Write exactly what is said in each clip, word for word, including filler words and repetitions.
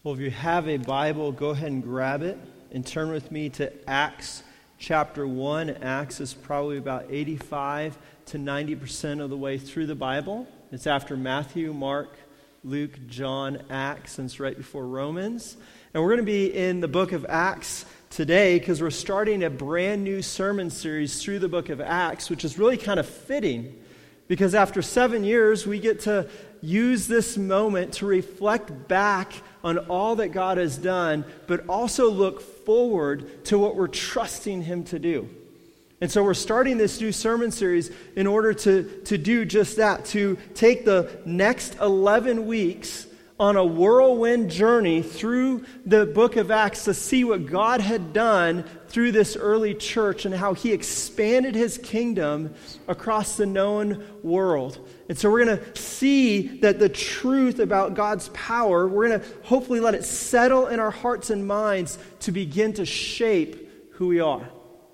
Well, if you have a Bible, go ahead and grab it and turn with me to Acts chapter one. Acts is probably about eighty-five to ninety percent of the way through the Bible. It's after Matthew, Mark, Luke, John, Acts, and it's right before Romans. And we're going to be in the book of Acts today because we're starting a brand new sermon series through the book of Acts, which is really kind of fitting because after seven years, we get to use this moment to reflect back on all that God has done, but also look forward to what we're trusting Him to do. And so we're starting this new sermon series in order to, to do just that, to take the next eleven weeks on a whirlwind journey through the book of Acts to see what God had done through this early church and how He expanded His kingdom across the known world. And so we're going to see that the truth about God's power, we're going to hopefully let it settle in our hearts and minds to begin to shape who we are.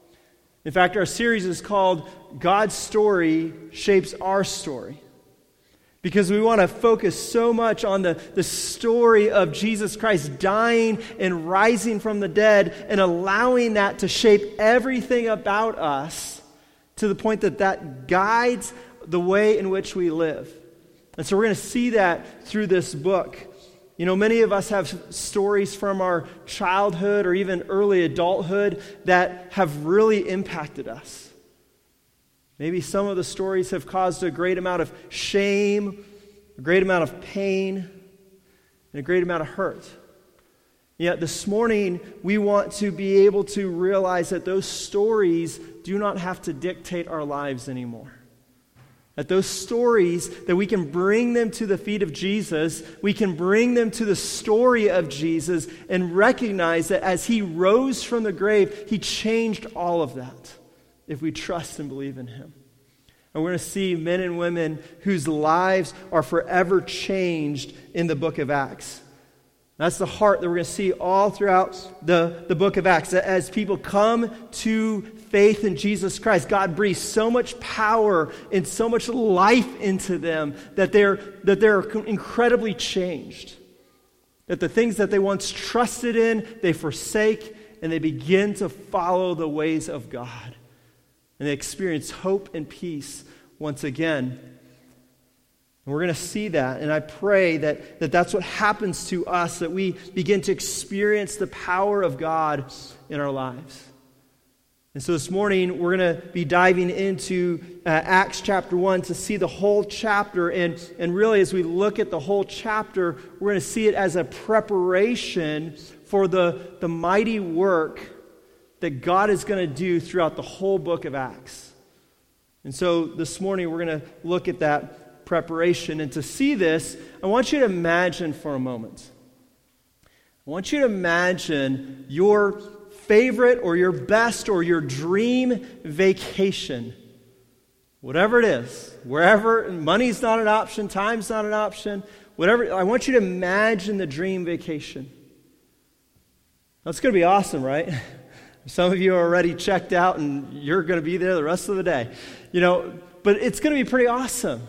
In fact, our series is called God's Story Shapes Our Story. Because we want to focus so much on the, the story of Jesus Christ dying and rising from the dead and allowing that to shape everything about us to the point that that guides the way in which we live. And so we're going to see that through this book. You know, many of us have stories from our childhood or even early adulthood that have really impacted us. Maybe some of the stories have caused a great amount of shame, a great amount of pain, and a great amount of hurt. Yet this morning, we want to be able to realize that those stories do not have to dictate our lives anymore. That those stories, that we can bring them to the feet of Jesus, we can bring them to the story of Jesus and recognize that as He rose from the grave, He changed all of that if we trust and believe in Him. And we're going to see men and women whose lives are forever changed in the book of Acts. That's the heart that we're going to see all throughout the, the book of Acts. As people come to faith in Jesus Christ, God breathes so much power and so much life into them that they're, that they're incredibly changed. That the things that they once trusted in, they forsake, and they begin to follow the ways of God. And they experience hope and peace once again. And we're going to see that. And I pray that, that that's what happens to us, that we begin to experience the power of God in our lives. And so this morning, we're going to be diving into uh, Acts chapter one to see the whole chapter. And, and really, as we look at the whole chapter, we're going to see it as a preparation for the, the mighty work that God is going to do throughout the whole book of Acts. And so this morning we're going to look at that preparation. And to see this, I want you to imagine for a moment. I want you to imagine your favorite or your best or your dream vacation. Whatever it is, wherever, money's not an option, time's not an option, whatever. I want you to imagine the dream vacation. That's going to be awesome, right? Some of you are already checked out and you're going to be there the rest of the day. You know, but it's going to be pretty awesome.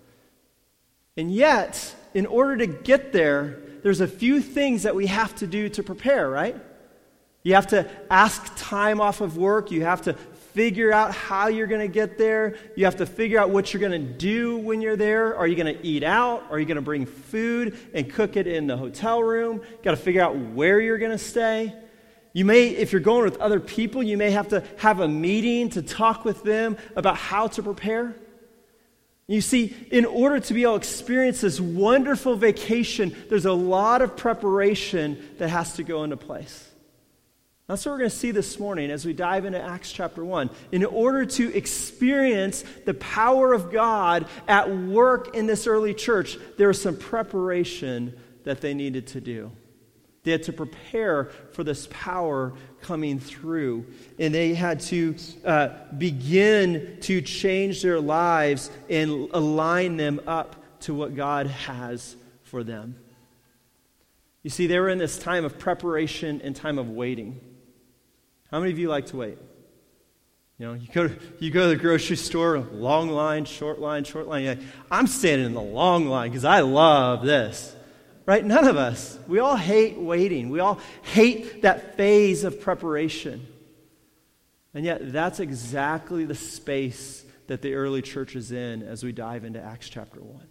And yet, in order to get there, there's a few things that we have to do to prepare, right? You have to ask time off of work. You have to figure out how you're going to get there. You have to figure out what you're going to do when you're there. Are you going to eat out? Are you going to bring food and cook it in the hotel room? You got to figure out where you're going to stay. You may, if you're going with other people, you may have to have a meeting to talk with them about how to prepare. You see, in order to be able to experience this wonderful vacation, there's a lot of preparation that has to go into place. That's what we're going to see this morning as we dive into Acts chapter one. In order to experience the power of God at work in this early church, there was some preparation that they needed to do. They had to prepare for this power coming through. And they had to uh, begin to change their lives and align them up to what God has for them. You see, they were in this time of preparation and time of waiting. How many of you like to wait? You know, you go to, you go to the grocery store, long line, short line, short line. You're like, I'm standing in the long line because I love this. right? None of us. We all hate waiting. We all hate that phase of preparation. And yet that's exactly the space that the early church is in as we dive into Acts chapter one.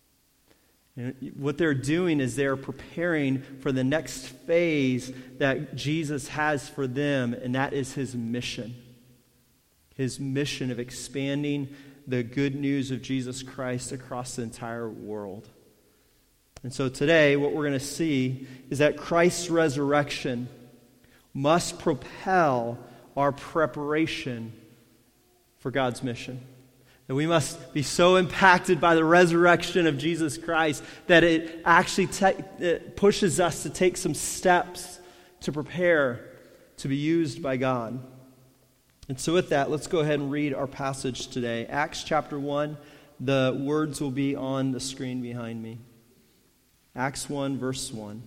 And what they're doing is they're preparing for the next phase that Jesus has for them, and that is his mission. His mission of expanding the good news of Jesus Christ across the entire world. And so today, what we're going to see is that Christ's resurrection must propel our preparation for God's mission. That we must be so impacted by the resurrection of Jesus Christ that it actually te- it pushes us to take some steps to prepare to be used by God. And so with that, let's go ahead and read our passage today. Acts chapter one, the words will be on the screen behind me. Acts one, verse one.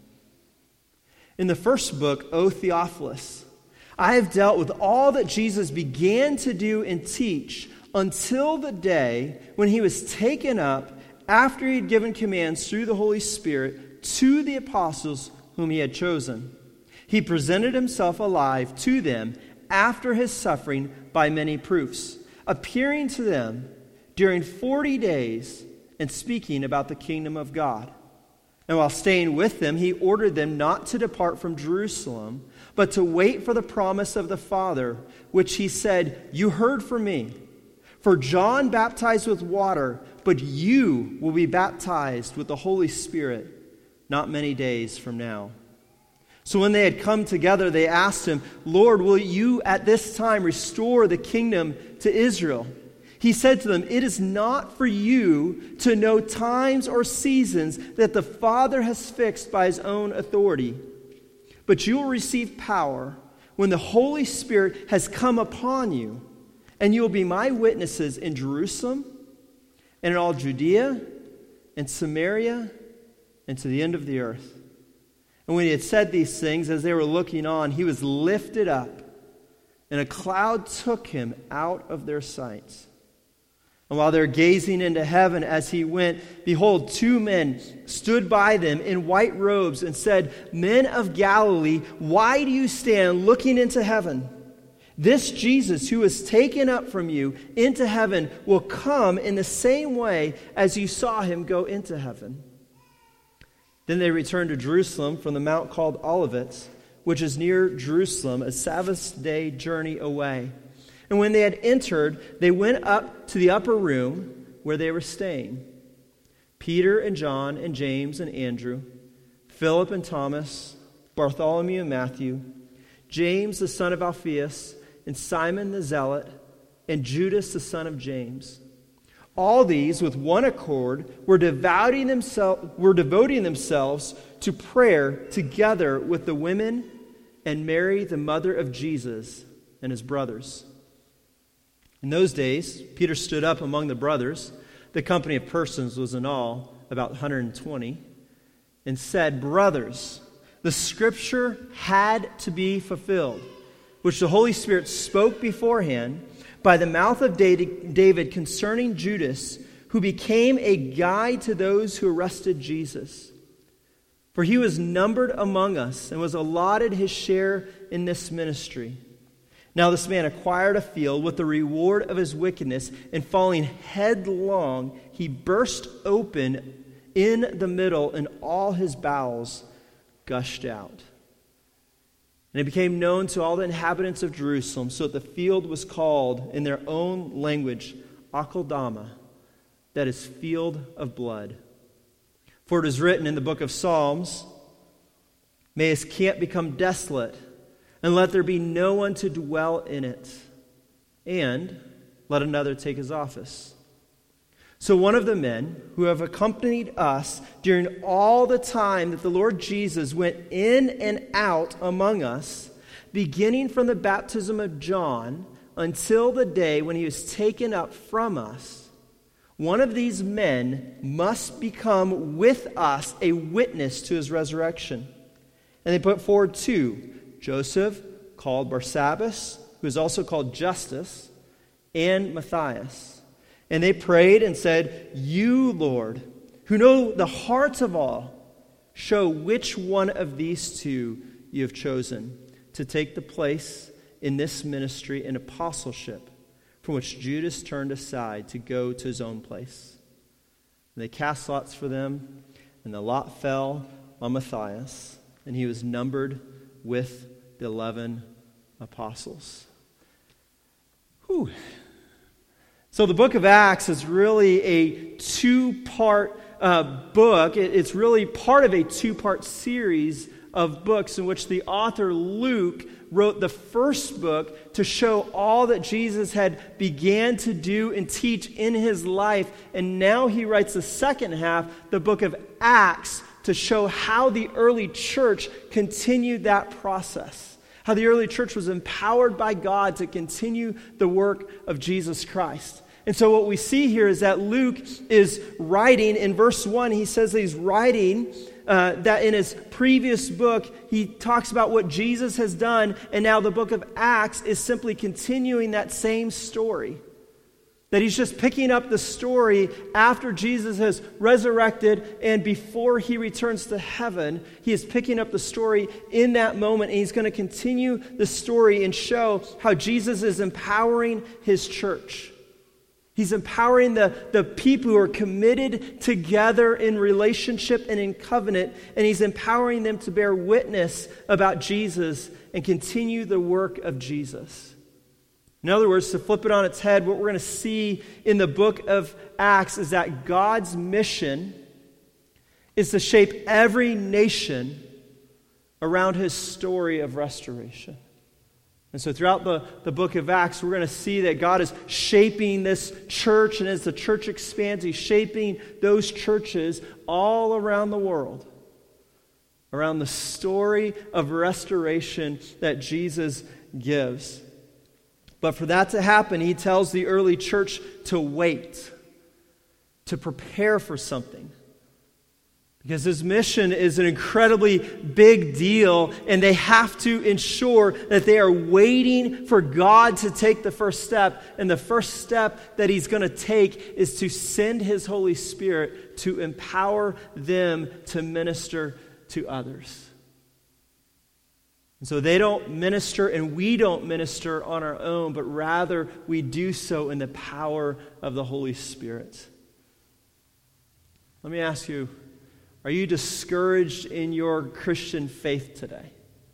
In the first book, O Theophilus, I have dealt with all that Jesus began to do and teach until the day when he was taken up after he had given commands through the Holy Spirit to the apostles whom he had chosen. He presented himself alive to them after his suffering by many proofs, appearing to them during forty days and speaking about the kingdom of God. And while staying with them, he ordered them not to depart from Jerusalem, but to wait for the promise of the Father, which he said, "You heard from me. For John baptized with water, but you will be baptized with the Holy Spirit not many days from now." So when they had come together, they asked him, "Lord, will you at this time restore the kingdom to Israel?" He said to them, "It is not for you to know times or seasons that the Father has fixed by his own authority, but you will receive power when the Holy Spirit has come upon you. And you will be my witnesses in Jerusalem and in all Judea and Samaria and to the end of the earth." And when he had said these things, as they were looking on, he was lifted up, and a cloud took him out of their sight. And while they were gazing into heaven as he went, behold, two men stood by them in white robes and said, "Men of Galilee, why do you stand looking into heaven? This Jesus who was taken up from you into heaven will come in the same way as you saw him go into heaven." Then they returned to Jerusalem from the mount called Olivet, which is near Jerusalem, a Sabbath day journey away. And when they had entered, they went up to the upper room where they were staying. Peter and John and James and Andrew, Philip and Thomas, Bartholomew and Matthew, James the son of Alphaeus, and Simon the Zealot, and Judas the son of James. All these, with one accord, were devoting themselves, were devoting themselves to prayer together with the women and Mary, the mother of Jesus, and his brothers. In those days, Peter stood up among the brothers, the company of persons was in all about one hundred twenty, and said, "Brothers, the scripture had to be fulfilled, which the Holy Spirit spoke beforehand by the mouth of David concerning Judas, who became a guide to those who arrested Jesus. For he was numbered among us and was allotted his share in this ministry. Now this man acquired a field with the reward of his wickedness, and falling headlong, he burst open in the middle, and all his bowels gushed out. And it became known to all the inhabitants of Jerusalem, so that the field was called in their own language Akeldama, that is, field of blood. For it is written in the book of Psalms, "May his camp become desolate, and let there be no one to dwell in it, and let another take his office." So one of the men who have accompanied us during all the time that the Lord Jesus went in and out among us, beginning from the baptism of John until the day when he was taken up from us, one of these men must become with us a witness to his resurrection. And they put forward two, Joseph, called Barsabbas, who is also called Justus, and Matthias. And they prayed and said, "You, Lord, who know the hearts of all, show which one of these two you have chosen to take the place in this ministry and apostleship from which Judas turned aside to go to his own place. And they cast lots for them, and the lot fell on Matthias, and he was numbered with the eleven apostles. Whew. So the book of Acts is really a two-part uh, book. It, it's really part of a two-part series of books in which the author Luke wrote the first book to show all that Jesus had began to do and teach in his life. And now he writes the second half, the book of Acts, to show how the early church continued that process. How the early church was empowered by God to continue the work of Jesus Christ. And so what we see here is that Luke is writing, in verse one, he says that he's writing uh, that in his previous book, he talks about what Jesus has done, and now the book of Acts is simply continuing that same story. That he's just picking up the story after Jesus has resurrected and before he returns to heaven. He is picking up the story in that moment, and he's going to continue the story and show how Jesus is empowering his church. He's empowering the, the people who are committed together in relationship and in covenant, and he's empowering them to bear witness about Jesus and continue the work of Jesus. In other words, to flip it on its head, what we're going to see in the book of Acts is that God's mission is to shape every nation around his story of restoration. And so throughout the, the book of Acts, we're going to see that God is shaping this church, and as the church expands, he's shaping those churches all around the world, around the story of restoration that Jesus gives. But for that to happen, he tells the early church to wait, to prepare for something. Because his mission is an incredibly big deal, and they have to ensure that they are waiting for God to take the first step. And the first step that he's going to take is to send his Holy Spirit to empower them to minister to others. And so they don't minister and we don't minister on our own, but rather we do so in the power of the Holy Spirit. Let me ask you, are you discouraged in your Christian faith today?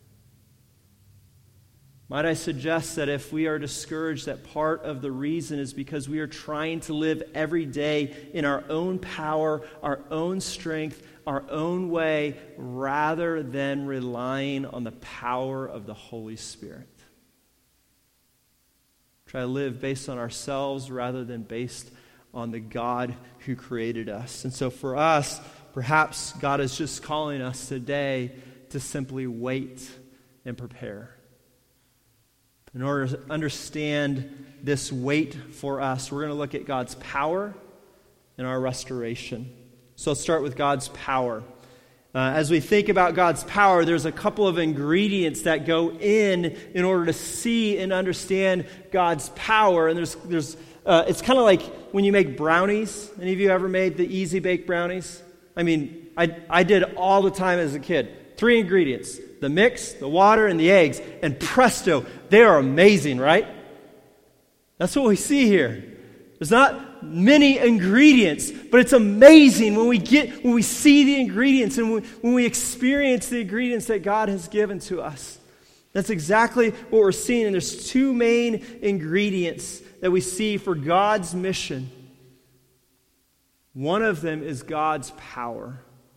Might I suggest that if we are discouraged, that part of the reason is because we are trying to live every day in our own power, our own strength, our own way, rather than relying on the power of the Holy Spirit. Try to live based on ourselves rather than based on the God who created us. And so for us, perhaps God is just calling us today to simply wait and prepare. In order to understand this wait for us, we're going to look at God's power and our restoration. So let's start with God's power. Uh, as we think about God's power, there's a couple of ingredients that go in in order to see and understand God's power. And there's, there's, uh, it's kind of like when you make brownies. Any of you ever made the easy bake brownies? I mean, I, I did all the time as a kid. Three ingredients: the mix, the water, and the eggs. And presto, they are amazing, right? That's what we see here. There's not many ingredients, but it's amazing when we get when we see the ingredients and when, when we experience the ingredients that God has given to us. That's exactly what we're seeing. And there's two main ingredients that we see for God's mission. One of them is God's power.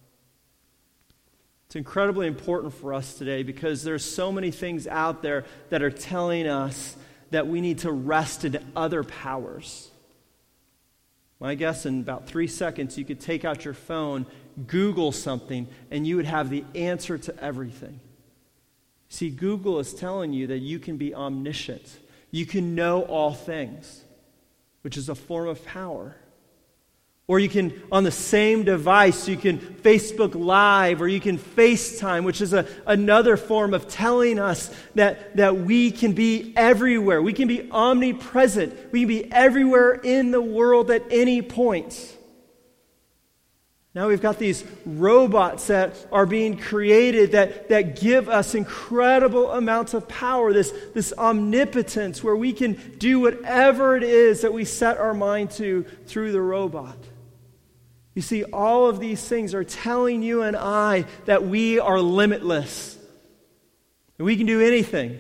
It's incredibly important for us today because there's so many things out there that are telling us that we need to rest in other powers. My guess, in about three seconds, you could take out your phone, Google something, and you would have the answer to everything. See, Google is telling you that you can be omniscient. You can know all things, which is a form of power. Or you can, on the same device, you can Facebook Live, or you can FaceTime, which is a, another form of telling us that, that we can be everywhere. We can be omnipresent. We can be everywhere in the world at any point. Now we've got these robots that are being created that, that give us incredible amounts of power, this, this omnipotence where we can do whatever it is that we set our mind to through the robot. You see, all of these things are telling you and I that we are limitless. And we can do anything.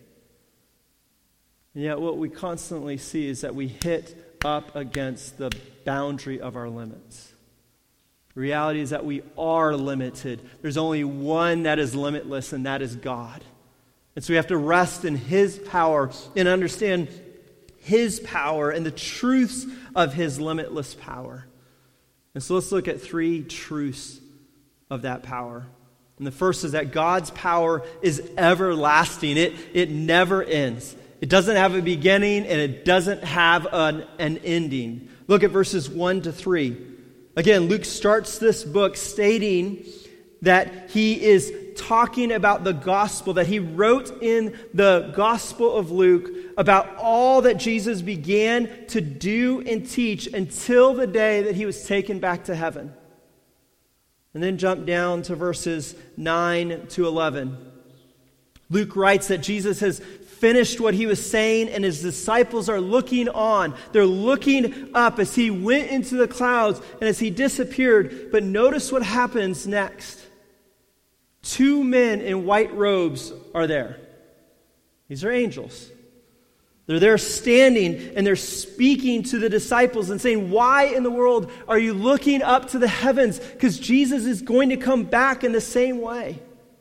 And yet what we constantly see is that we hit up against the boundary of our limits. The reality is that we are limited. There's only one that is limitless, and that is God. And so we have to rest in His power and understand His power and the truths of His limitless power. And so let's look at three truths of that power. And the first is that God's power is everlasting. It, it never ends. It doesn't have a beginning, and it doesn't have an, an ending. Look at verses one to three. Again, Luke starts this book stating that he is talking about the gospel, that he wrote in the Gospel of Luke about all that Jesus began to do and teach until the day that he was taken back to heaven. And then jump down to verses nine to eleven. Luke writes that Jesus has finished what he was saying, and his disciples are looking on. They're looking up as he went into the clouds and as he disappeared. But notice what happens next. Two men in white robes are there. These are angels. They're there standing, and they're speaking to the disciples and saying, why in the world are you looking up to the heavens? Because Jesus is going to come back in the same way.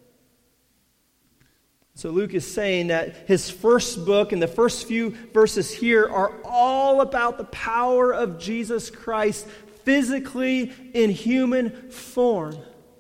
So Luke is saying that his first book and the first few verses here are all about the power of Jesus Christ physically in human form.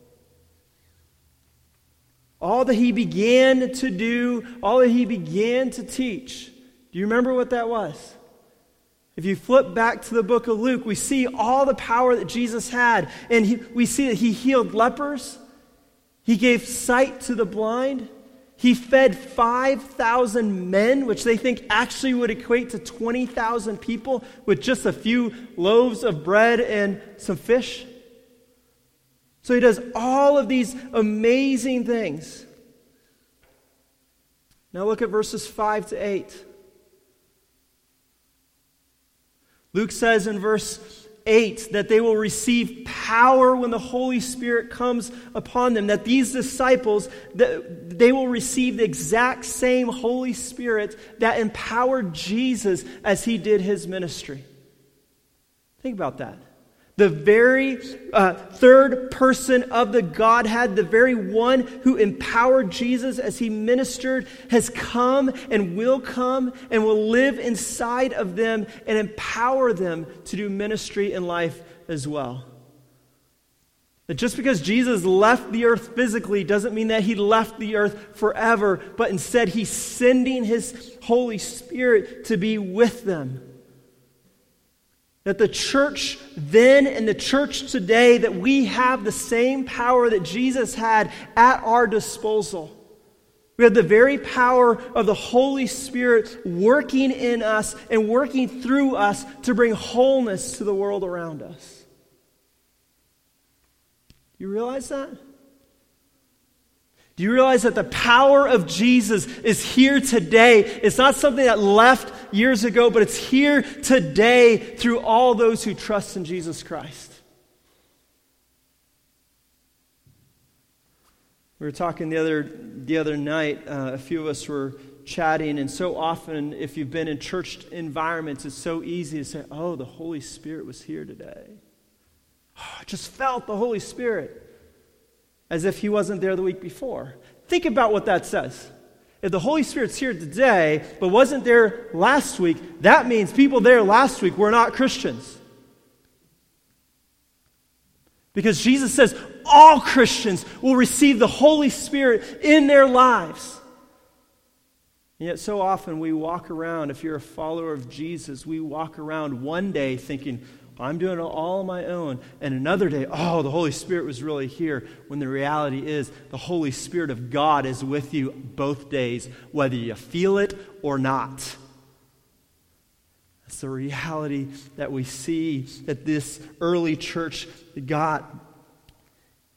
All that he began to do, all that he began to teach. Do you remember what that was? If you flip back to the book of Luke, we see all the power that Jesus had. And he, we see that he healed lepers. He gave sight to the blind. He fed five thousand men, which they think actually would equate to twenty thousand people with just a few loaves of bread and some fish. So he does all of these amazing things. Now look at verses five to eight. Luke says in verse eight that they will receive power when the Holy Spirit comes upon them. That these disciples, that they will receive the exact same Holy Spirit that empowered Jesus as he did his ministry. Think about that. The very uh, third person of the Godhead, the very one who empowered Jesus as he ministered, has come and will come and will live inside of them and empower them to do ministry in life as well. That just because Jesus left the earth physically doesn't mean that he left the earth forever, but instead he's sending his Holy Spirit to be with them. That the church then and the church today, that we have the same power that Jesus had at our disposal. We have the very power of the Holy Spirit working in us and working through us to bring wholeness to the world around us. Do you realize that? Do you realize that the power of Jesus is here today? It's not something that left years ago, but it's here today through all those who trust in Jesus Christ. We were talking the other the other night, uh, a few of us were chatting, and so often, if you've been in church environments, it's so easy to say, oh, the Holy Spirit was here today. Oh, I just felt the Holy Spirit. As if he wasn't there the week before. Think about what that says. If the Holy Spirit's here today, but wasn't there last week, that means people there last week were not Christians. Because Jesus says all Christians will receive the Holy Spirit in their lives. And yet so often we walk around, if you're a follower of Jesus, we walk around one day thinking, I'm doing it all on my own. And another day, oh, the Holy Spirit was really here. When the reality is, the Holy Spirit of God is with you both days, whether you feel it or not. That's the reality that we see that this early church got.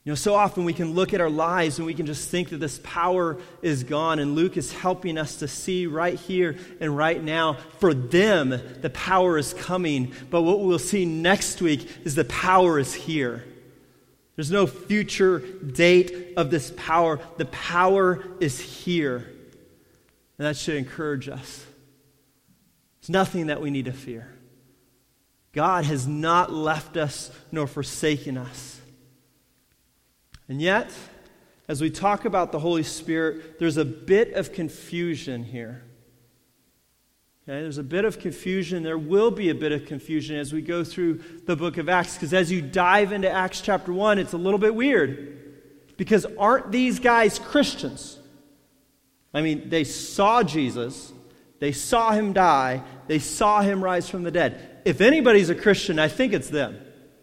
You know, so often we can look at our lives and we can just think that this power is gone. And Luke is helping us to see right here and right now, for them, the power is coming. But what we'll see next week is the power is here. There's no future date of this power. The power is here. And that should encourage us. There's nothing that we need to fear. God has not left us nor forsaken us. And yet, as we talk about the Holy Spirit, there's a bit of confusion here. Okay, there's a bit of confusion. There will be a bit of confusion as we go through the book of Acts, because as you dive into Acts chapter one, it's a little bit weird. Because aren't these guys Christians? I mean, they saw Jesus, they saw him die, they saw him rise from the dead. If anybody's a Christian, I think it's them.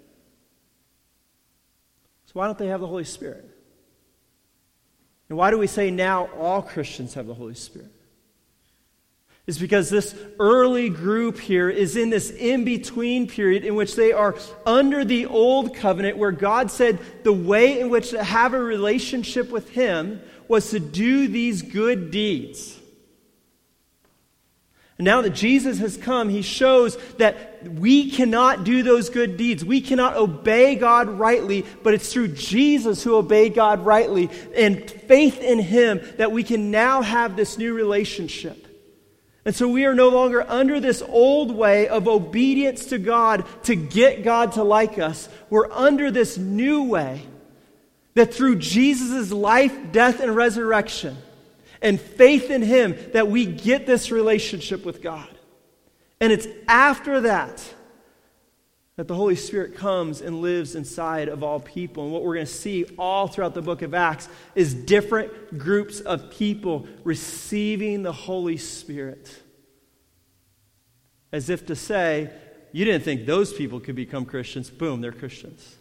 Why don't they have the Holy Spirit? And why do we say now all Christians have the Holy Spirit? It's because this early group here is in this in-between period in which they are under the old covenant, where God said the way in which to have a relationship with him was to do these good deeds. And now that Jesus has come, he shows that we cannot do those good deeds. We cannot obey God rightly, but it's through Jesus who obeyed God rightly and faith in him that we can now have this new relationship. And so we are no longer under this old way of obedience to God to get God to like us. We're under this new way that through Jesus' life, death, and resurrection, and faith in him, that we get this relationship with God. And it's after that that the Holy Spirit comes and lives inside of all people. And what we're going to see all throughout the book of Acts is different groups of people receiving the Holy Spirit. As if to say, you didn't think those people could become Christians. Boom, they're Christians.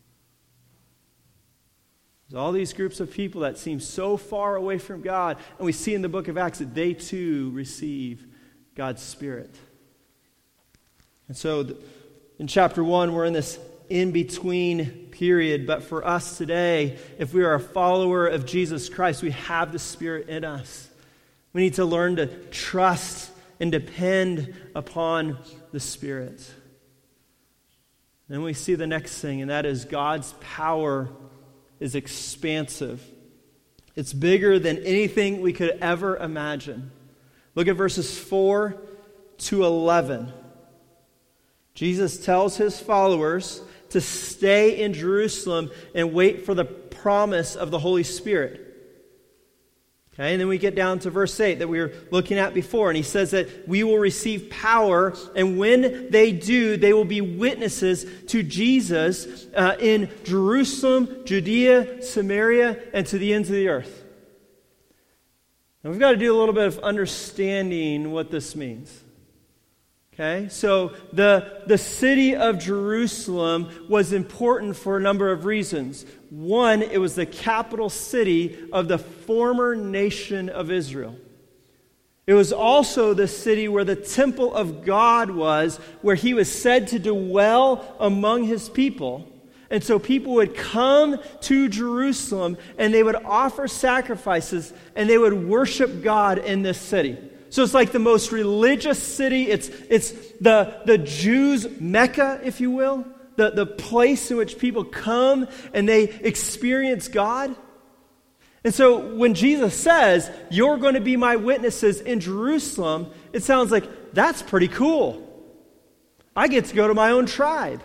There's all these groups of people that seem so far away from God, and we see in the book of Acts that they too receive God's Spirit. And so in chapter one, we're in this in-between period, but for us today, if we are a follower of Jesus Christ, we have the Spirit in us. We need to learn to trust and depend upon the Spirit. Then we see the next thing, and that is God's power is expansive. It's bigger than anything we could ever imagine. Look at verses four to eleven. Jesus tells his followers to stay in Jerusalem and wait for the promise of the Holy Spirit. Okay, and then we get down to verse eight that we were looking at before, and he says that we will receive power, and when they do, they will be witnesses to Jesus uh, in Jerusalem, Judea, Samaria, and to the ends of the earth. Now we've got to do a little bit of understanding what this means. Okay, so the, the city of Jerusalem was important for a number of reasons. One, it was the capital city of the former nation of Israel. It was also the city where the temple of God was, where he was said to dwell among his people. And so people would come to Jerusalem and they would offer sacrifices and they would worship God in this city. So it's like the most religious city. It's, it's the, the Jews' Mecca, if you will. The, the place in which people come and they experience God. And so when Jesus says, you're going to be my witnesses in Jerusalem, it sounds like, that's pretty cool. I get to go to my own tribe.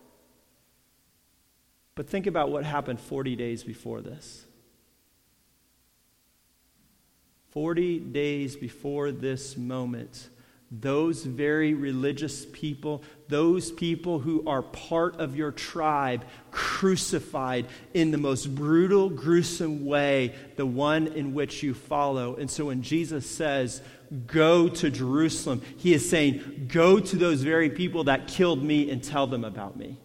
But think about what happened forty days before this. forty days before this moment, those very religious people, those people who are part of your tribe, crucified in the most brutal, gruesome way, the one in which you follow. And so when Jesus says, go to Jerusalem, he is saying, go to those very people that killed me and tell them about me.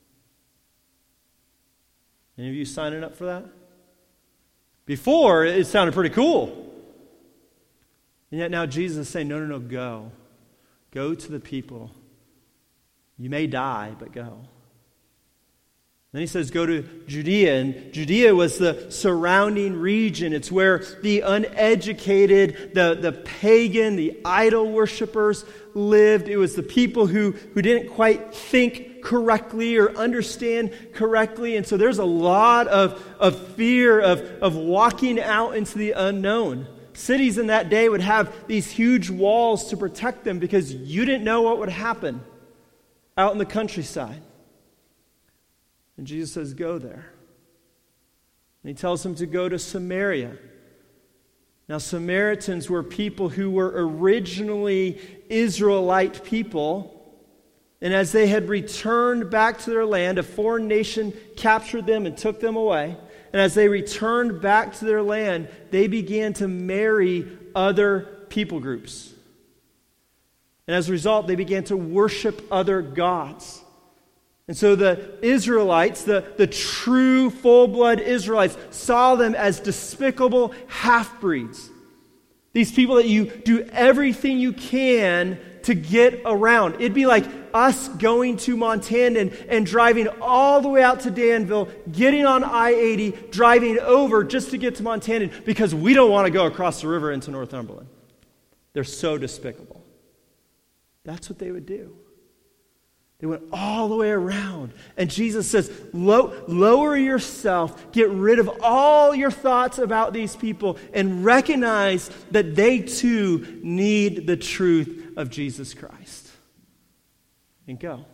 Any of you signing up for that? Before, it sounded pretty cool. And yet now Jesus is saying, no, no, no, go. Go to the people. You may die, but go. Then he says, go to Judea. And Judea was the surrounding region. It's where the uneducated, the, the pagan, the idol worshipers lived. It was the people who, who didn't quite think correctly or understand correctly. And so there's a lot of, of fear of, of walking out into the unknown. Cities in that day would have these huge walls to protect them because you didn't know what would happen out in the countryside. And Jesus says, go there. And he tells him to go to Samaria. Now, Samaritans were people who were originally Israelite people. And as they had returned back to their land, a foreign nation captured them and took them away. And as they returned back to their land, they began to marry other people groups. And as a result, they began to worship other gods. And so the Israelites, the, the true full-blood Israelites, saw them as despicable half-breeds. These people that you do everything you can to get around. It'd be like us going to Montana and, and driving all the way out to Danville, getting on I eighty, driving over just to get to Montana because we don't want to go across the river into Northumberland. They're so despicable. That's what they would do. They went all the way around. And Jesus says, Low, lower yourself, get rid of all your thoughts about these people, and recognize that they too need the truth of Jesus Christ. And go. And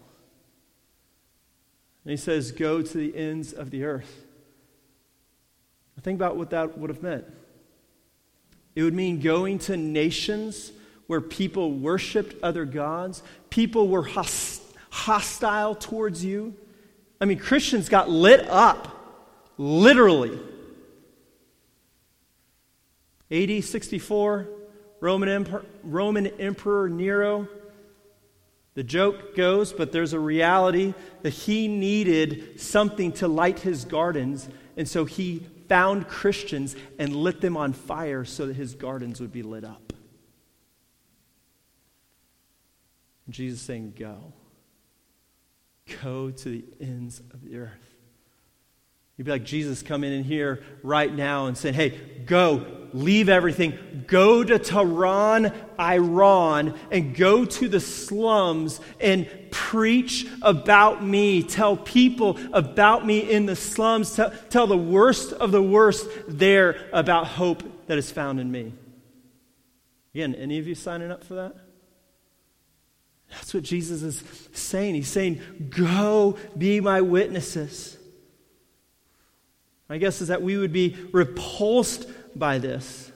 he says, go to the ends of the earth. Think about what that would have meant. It would mean going to nations where people worshiped other gods. People were hostile. hostile towards you. I mean, Christians got lit up, literally. A D sixty-four, Roman Emperor, Roman Emperor Nero. The joke goes, but there's a reality that he needed something to light his gardens, and so he found Christians and lit them on fire so that his gardens would be lit up. And Jesus is saying, go. Go to the ends of the earth. You'd be like Jesus coming in here right now and saying, hey, go, leave everything, go to Tehran, Iran, and go to the slums and preach about me. Tell people about me in the slums. Tell, tell the worst of the worst there about hope that is found in me. Again, any of you signing up for that? That's what Jesus is saying. He's saying, go be my witnesses. My guess is that we would be repulsed by this.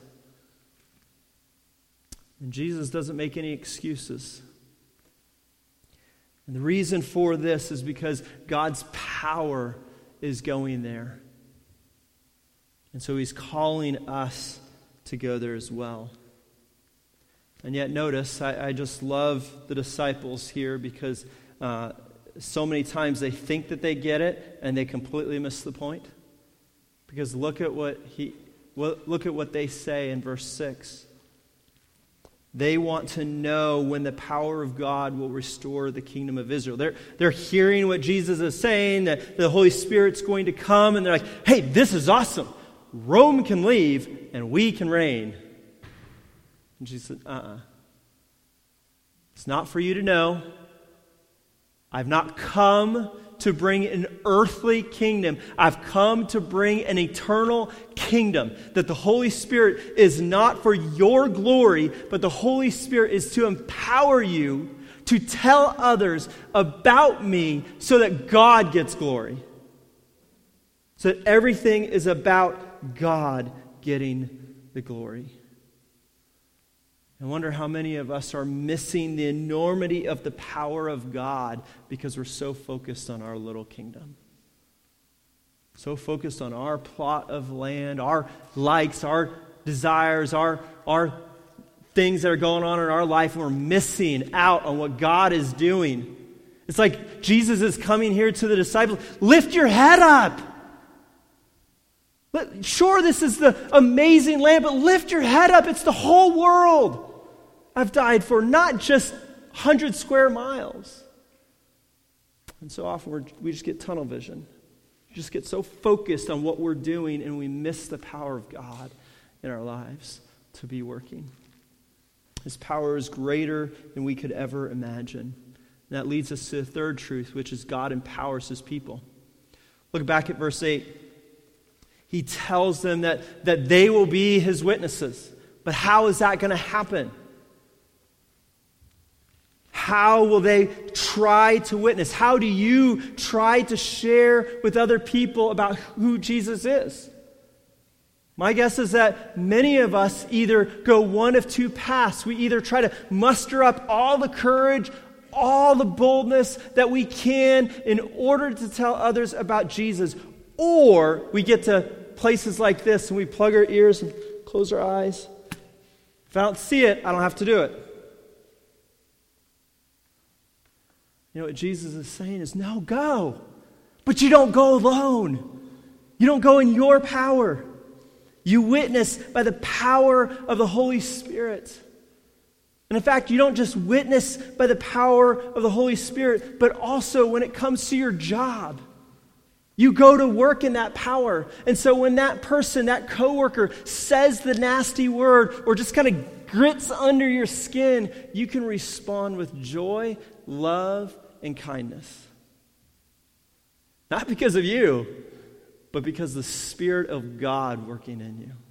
And Jesus doesn't make any excuses. And the reason for this is because God's power is going there. And so he's calling us to go there as well. And yet notice, I, I just love the disciples here because uh, so many times they think that they get it and they completely miss the point. Because look at what he, well, look at what they say in verse six. They want to know when the power of God will restore the kingdom of Israel. They're, they're hearing what Jesus is saying, that the Holy Spirit's going to come, and they're like, hey, this is awesome. Rome can leave and we can reign. And Jesus said, uh-uh. It's not for you to know. I've not come to bring an earthly kingdom. I've come to bring an eternal kingdom. That the Holy Spirit is not for your glory, but the Holy Spirit is to empower you to tell others about me so that God gets glory. So that everything is about God getting the glory. I wonder how many of us are missing the enormity of the power of God because we're so focused on our little kingdom. So focused on our plot of land, our likes, our desires, our, our things that are going on in our life, and we're missing out on what God is doing. It's like Jesus is coming here to the disciples. Lift your head up. Sure, this is the amazing land, but lift your head up. It's the whole world I've died for, not just one hundred square miles. And so often we're, we just get tunnel vision. We just get so focused on what we're doing and we miss the power of God in our lives to be working. His power is greater than we could ever imagine. And that leads us to the third truth, which is God empowers his people. Look back at verse eight. He tells them that, that they will be his witnesses. But how is that going to happen? How will they try to witness? How do you try to share with other people about who Jesus is? My guess is that many of us either go one of two paths. We either try to muster up all the courage, all the boldness that we can in order to tell others about Jesus, or we get to places like this and we plug our ears and close our eyes. If I don't see it, I don't have to do it. You know what Jesus is saying is, no, go. But you don't go alone. You don't go in your power. You witness by the power of the Holy Spirit. And in fact, you don't just witness by the power of the Holy Spirit, but also when it comes to your job. You go to work in that power. And so when that person, that coworker, says the nasty word or just kind of grits under your skin, you can respond with joy, love, and kindness. Not because of you, but because the Spirit of God working in you.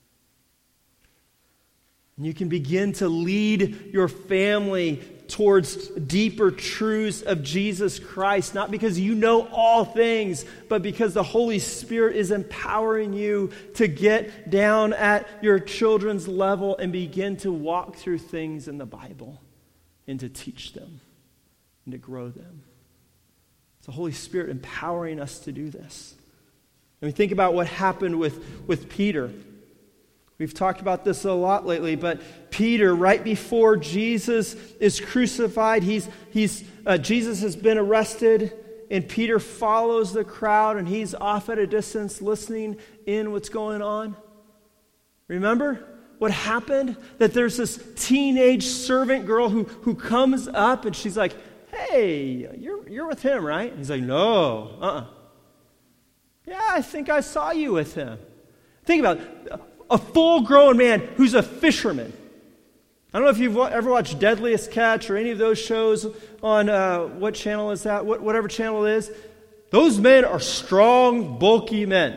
And you can begin to lead your family towards deeper truths of Jesus Christ, not because you know all things, but because the Holy Spirit is empowering you to get down at your children's level and begin to walk through things in the Bible and to teach them and to grow them. It's the Holy Spirit empowering us to do this. And we think about what happened with, with Peter. We've talked about this a lot lately, but Peter, right before Jesus is crucified, he's, he's, uh, Jesus has been arrested, and Peter follows the crowd, and he's off at a distance listening in what's going on. Remember what happened? That there's this teenage servant girl who, who comes up, and she's like, hey, you're, you're with him, right? And he's like, no, uh-uh. Yeah, I think I saw you with him. Think about it. A full-grown man who's a fisherman. I don't know if you've ever watched Deadliest Catch or any of those shows on, uh, what channel is that? What, whatever channel it is. Those men are strong, bulky men.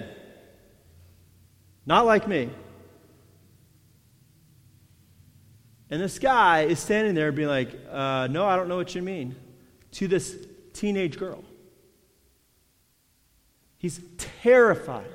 Not like me. And this guy is standing there being like, uh, no, I don't know what you mean. To this teenage girl. He's terrified.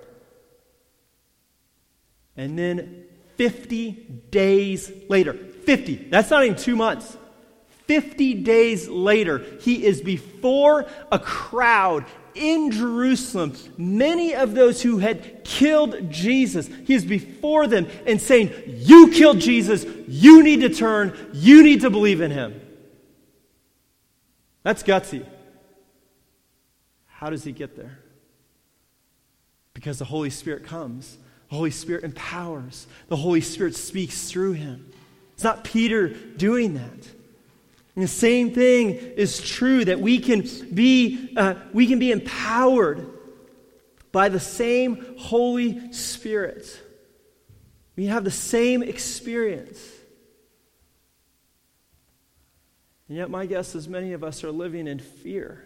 And then fifty days later, fifty, that's not even two months. fifty days later, he is before a crowd in Jerusalem, many of those who had killed Jesus. He is before them and saying, you killed Jesus, you need to turn, you need to believe in him. That's gutsy. How does he get there? Because the Holy Spirit comes. The Holy Spirit empowers. The Holy Spirit speaks through him. It's not Peter doing that. And the same thing is true, that we can be uh, we can be empowered by the same Holy Spirit. We have the same experience. And yet my guess is many of us are living in fear.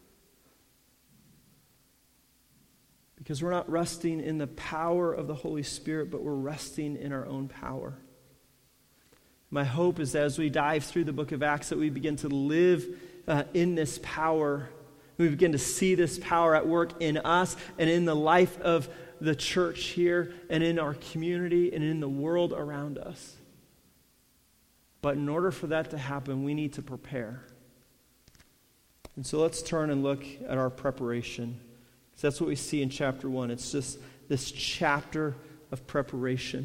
Because we're not resting in the power of the Holy Spirit, but we're resting in our own power. My hope is that as we dive through the book of Acts, that we begin to live uh, in this power. We begin to see this power at work in us and in the life of the church here and in our community and in the world around us. But in order for that to happen, we need to prepare. And so let's turn and look at our preparation. That's what we see in chapter one. It's just this chapter of preparation.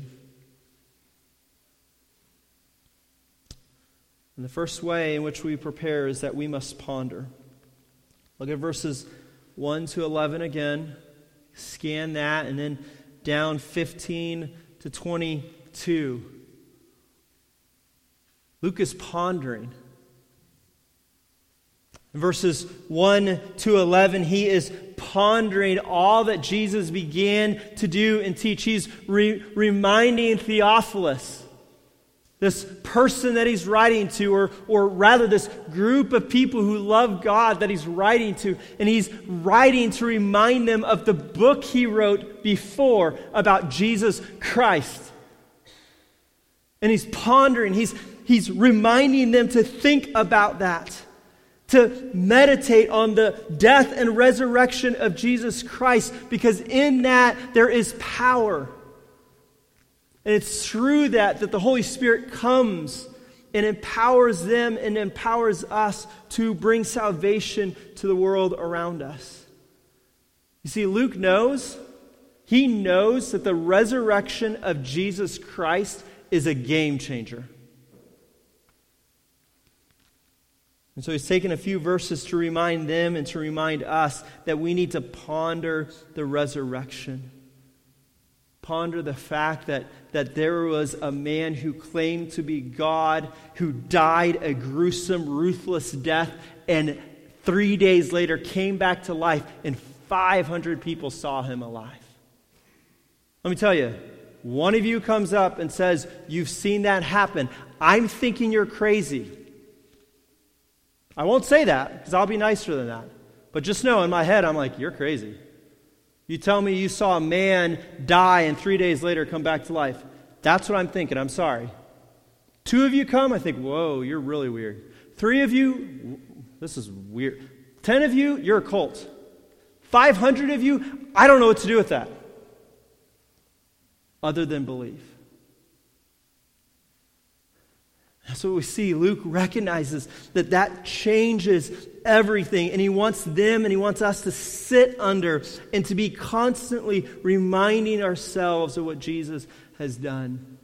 And the first way in which we prepare is that we must ponder. Look at verses one to eleven again. Scan that, and then down fifteen to twenty-two. Luke is pondering. In verses one to eleven, he is pondering all that Jesus began to do and teach. He's re- reminding Theophilus, this person that he's writing to, or, or rather this group of people who love God that he's writing to, and he's writing to remind them of the book he wrote before about Jesus Christ. And he's pondering, he's, he's reminding them to think about that, to meditate on the death and resurrection of Jesus Christ, because in that there is power. And it's through that that the Holy Spirit comes and empowers them and empowers us to bring salvation to the world around us. You see, Luke knows, he knows that the resurrection of Jesus Christ is a game changer. And so he's taken a few verses to remind them and to remind us that we need to ponder the resurrection. Ponder the fact that, that there was a man who claimed to be God, who died a gruesome, ruthless death, and three days later came back to life, and five hundred people saw him alive. Let me tell you, one of you comes up and says, "You've seen that happen. I'm thinking you're crazy." I won't say that, because I'll be nicer than that. But just know, in my head, I'm like, you're crazy. You tell me you saw a man die and three days later come back to life. That's what I'm thinking. I'm sorry. Two of you come, I think, whoa, you're really weird. Three of you, this is weird. Ten of you, you're a cult. Five hundred of you, I don't know what to do with that, other than believe. That's what we see. Luke recognizes that that changes everything, and he wants them and he wants us to sit under and to be constantly reminding ourselves of what Jesus has done.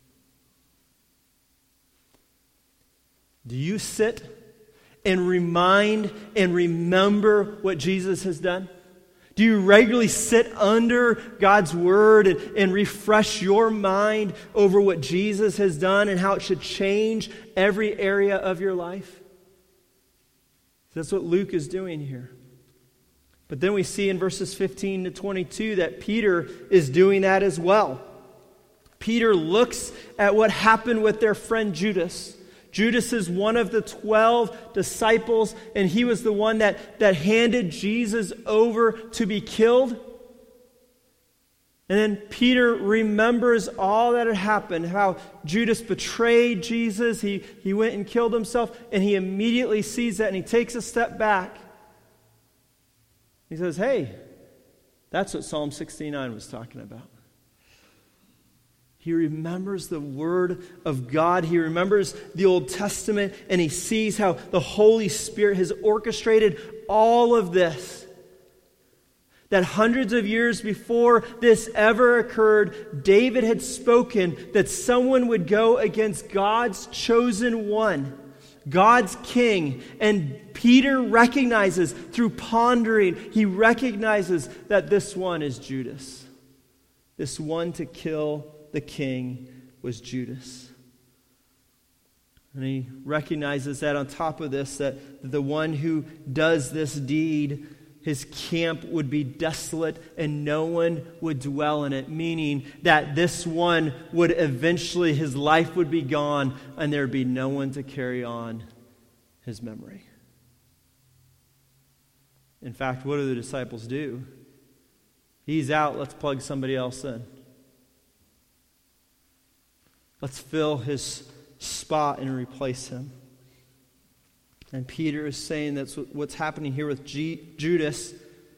Do you sit and remind and remember what Jesus has done? Do you regularly sit under God's Word and, and refresh your mind over what Jesus has done and how it should change every area of your life? That's what Luke is doing here. But then we see in verses fifteen to twenty-two that Peter is doing that as well. Peter looks at what happened with their friend Judas. Judas is one of the twelve disciples, and he was the one that, that handed Jesus over to be killed. And then Peter remembers all that had happened, how Judas betrayed Jesus, he, he went and killed himself, and he immediately sees that, and he takes a step back. He says, hey, that's what Psalm sixty-nine was talking about. He remembers the Word of God. He remembers the Old Testament, and he sees how the Holy Spirit has orchestrated all of this. That hundreds of years before this ever occurred, David had spoken that someone would go against God's chosen one, God's king. And Peter recognizes, through pondering, he recognizes that this one is Judas. This one to kill the king was Judas. And he recognizes that on top of this, that the one who does this deed, his camp would be desolate and no one would dwell in it, meaning that this one would eventually, his life would be gone and there would be no one to carry on his memory. In fact, what do the disciples do? He's out, let's plug somebody else in. Let's fill his spot and replace him. And Peter is saying that's what's happening here with G- Judas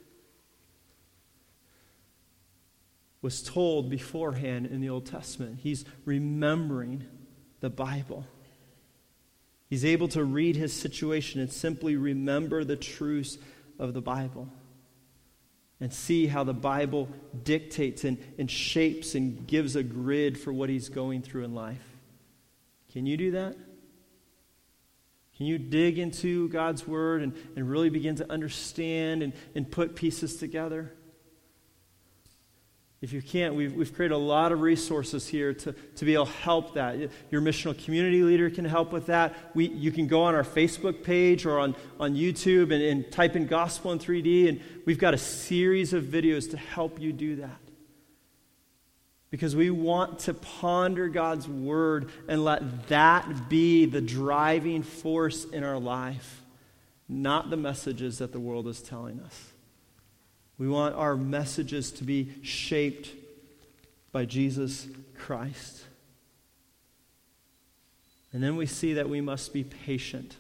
was told beforehand in the Old Testament. He's remembering the Bible. He's able to read his situation and simply remember the truths of the Bible and see how the Bible dictates and, and shapes and gives a grid for what he's going through in life. Can you do that? Can you dig into God's Word and, and really begin to understand and, and put pieces together? If you can't, we've, we've created a lot of resources here to, to be able to help that. Your missional community leader can help with that. We, you can go on our Facebook page or on, on YouTube and, and type in Gospel in three D, and we've got a series of videos to help you do that. Because we want to ponder God's Word and let that be the driving force in our life, not the messages that the world is telling us. We want our messages to be shaped by Jesus Christ. And then we see that we must be patient.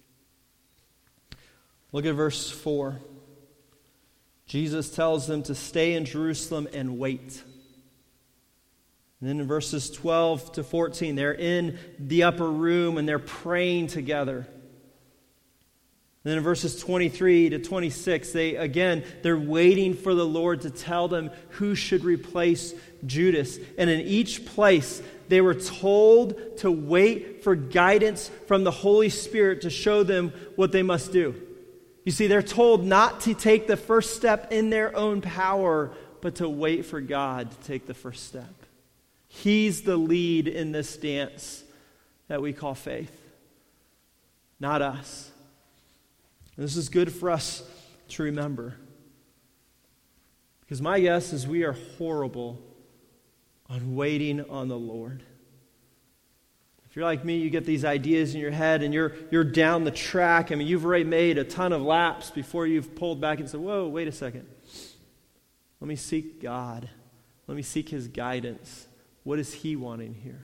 Look at verse four. Jesus tells them to stay in Jerusalem and wait. And then in verses twelve to fourteen, they're in the upper room and they're praying together. And then in verses twenty-three to twenty-six, they again, they're waiting for the Lord to tell them who should replace Judas. And in each place, they were told to wait for guidance from the Holy Spirit to show them what they must do. You see, they're told not to take the first step in their own power, but to wait for God to take the first step. He's the lead in this dance that we call faith, not us. This is good for us to remember. Because my guess is we are horrible on waiting on the Lord. If you're like me, you get these ideas in your head and you're you're down the track. I mean, you've already made a ton of laps before you've pulled back and said, whoa, wait a second. Let me seek God. Let me seek His guidance. What is He wanting here?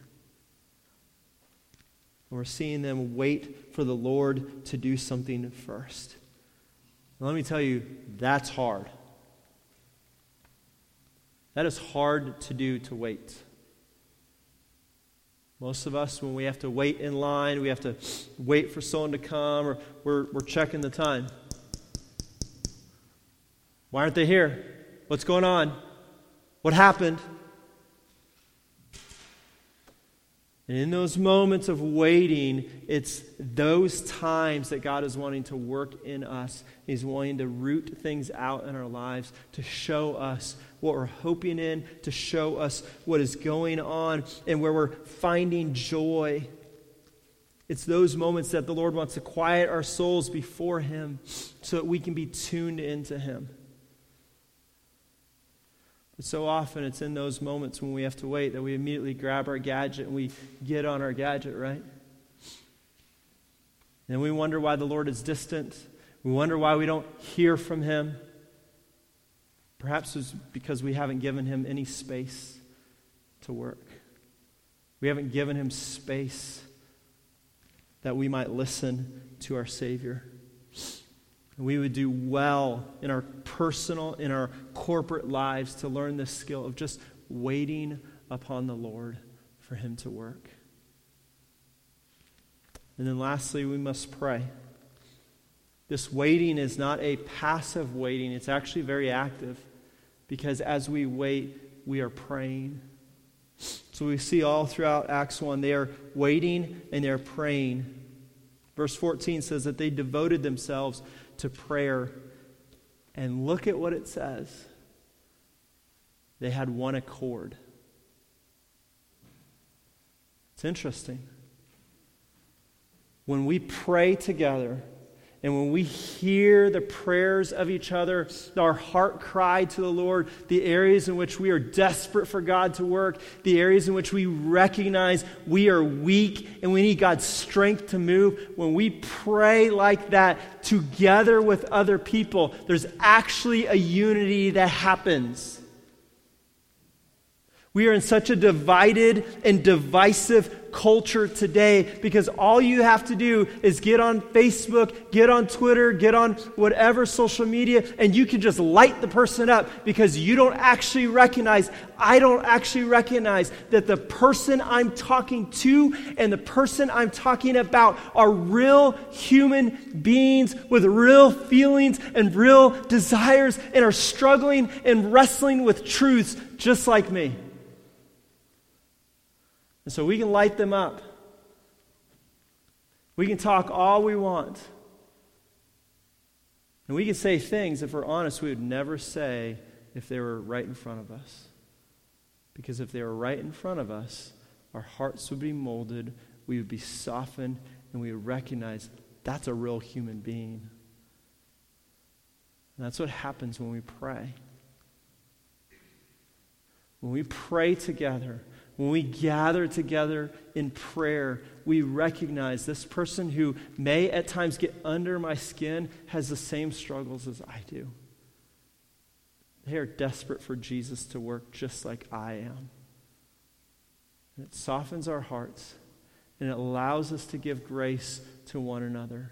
And we're seeing them wait for the Lord to do something first. And let me tell you, that's hard. That is hard to do, to wait. Most of us, when we have to wait in line, we have to wait for someone to come, or we're, we're checking the time. Why aren't they here? What's going on? What happened? And in those moments of waiting, it's those times that God is wanting to work in us. He's wanting to root things out in our lives, to show us what we're hoping in, to show us what is going on, and where we're finding joy. It's those moments that the Lord wants to quiet our souls before Him so that we can be tuned into Him. But so often it's in those moments when we have to wait that we immediately grab our gadget and we get on our gadget, right? And we wonder why the Lord is distant. We wonder why we don't hear from Him. Perhaps it's because we haven't given Him any space to work. We haven't given Him space that we might listen to our Savior. And we would do well in our personal, in our corporate lives to learn this skill of just waiting upon the Lord for Him to work. And then lastly, we must pray. This waiting is not a passive waiting. It's actually very active, because as we wait, we are praying. So we see all throughout Acts one, they are waiting and they're praying. Verse fourteen says that they devoted themselves to prayer. And look at what it says. They had one accord. It's interesting. When we pray together, and when we hear the prayers of each other, our heart cry to the Lord, the areas in which we are desperate for God to work, the areas in which we recognize we are weak and we need God's strength to move, when we pray like that together with other people, there's actually a unity that happens. We are in such a divided and divisive culture today because all you have to do is get on Facebook, get on Twitter, get on whatever social media, and you can just light the person up because you don't actually recognize, I don't actually recognize that the person I'm talking to and the person I'm talking about are real human beings with real feelings and real desires and are struggling and wrestling with truths just like me. And so we can light them up. We can talk all we want. And we can say things, if we're honest, we would never say if they were right in front of us. Because if they were right in front of us, our hearts would be molded, we would be softened, and we would recognize that's a real human being. And that's what happens when we pray. When we pray together, when we gather together in prayer, we recognize this person who may at times get under my skin has the same struggles as I do. They are desperate for Jesus to work just like I am. And it softens our hearts, and it allows us to give grace to one another.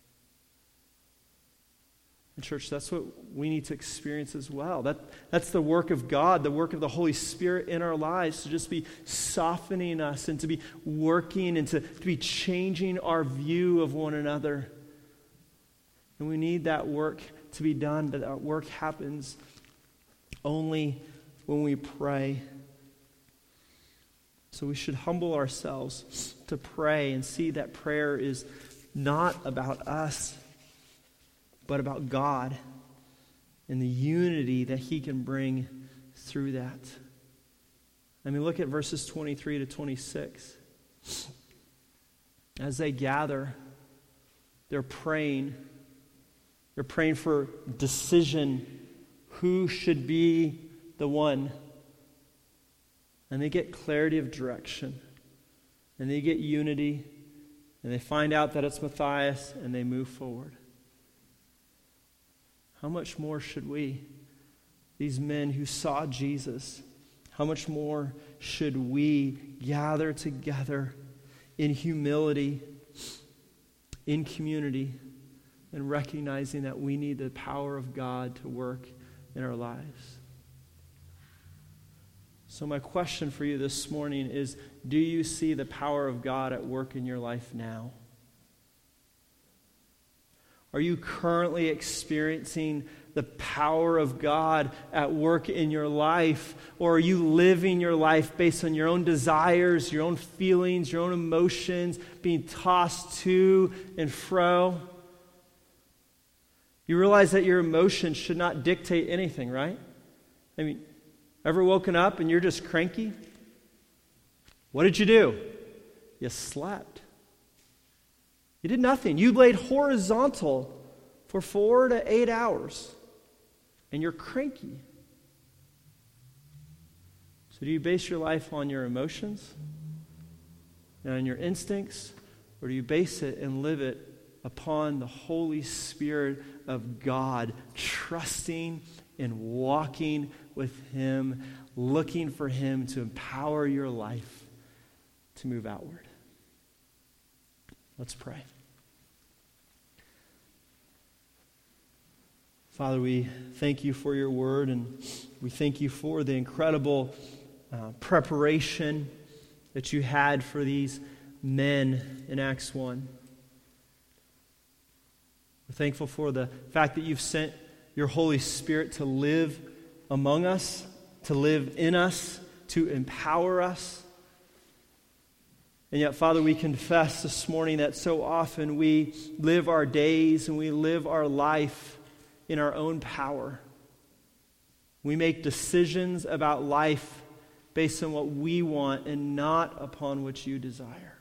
And church, that's what we need to experience as well. That, that's the work of God, the work of the Holy Spirit in our lives, to just be softening us and to be working and to, to be changing our view of one another. And we need that work to be done, but that work happens only when we pray. So we should humble ourselves to pray and see that prayer is not about us, but about God and the unity that He can bring through that. I mean, look at verses twenty-three to twenty-six. As they gather, they're praying. They're praying for decision. Who should be the one? And they get clarity of direction. And they get unity. And they find out that it's Matthias, and they move forward. How much more should we, these men who saw Jesus, how much more should we gather together in humility, in community, and recognizing that we need the power of God to work in our lives? So my question for you this morning is, do you see the power of God at work in your life now? Are you currently experiencing the power of God at work in your life? Or are you living your life based on your own desires, your own feelings, your own emotions, being tossed to and fro? You realize that your emotions should not dictate anything, right? I mean, ever woken up and you're just cranky? What did you do? You slept. You did nothing. You laid horizontal for four to eight hours, and you're cranky. So do you base your life on your emotions and on your instincts, or do you base it and live it upon the Holy Spirit of God, trusting and walking with Him, looking for Him to empower your life to move outward? Let's pray. Father, we thank you for your word, and we thank you for the incredible uh, preparation that you had for these men in Acts one. We're thankful for the fact that you've sent your Holy Spirit to live among us, to live in us, to empower us. And yet, Father, we confess this morning that so often we live our days and we live our life in our own power. We make decisions about life based on what we want and not upon what you desire.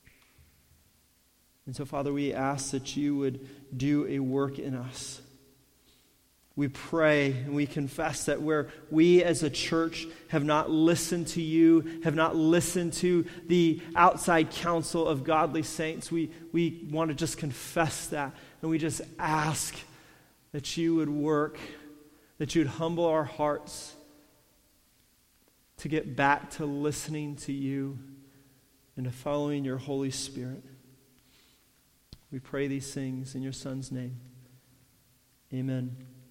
And so, Father, we ask that you would do a work in us. We pray and we confess that where we as a church have not listened to you, have not listened to the outside counsel of godly saints, we, we want to just confess that. And we just ask that you would work, that you would humble our hearts to get back to listening to you and to following your Holy Spirit. We pray these things in your Son's name. Amen.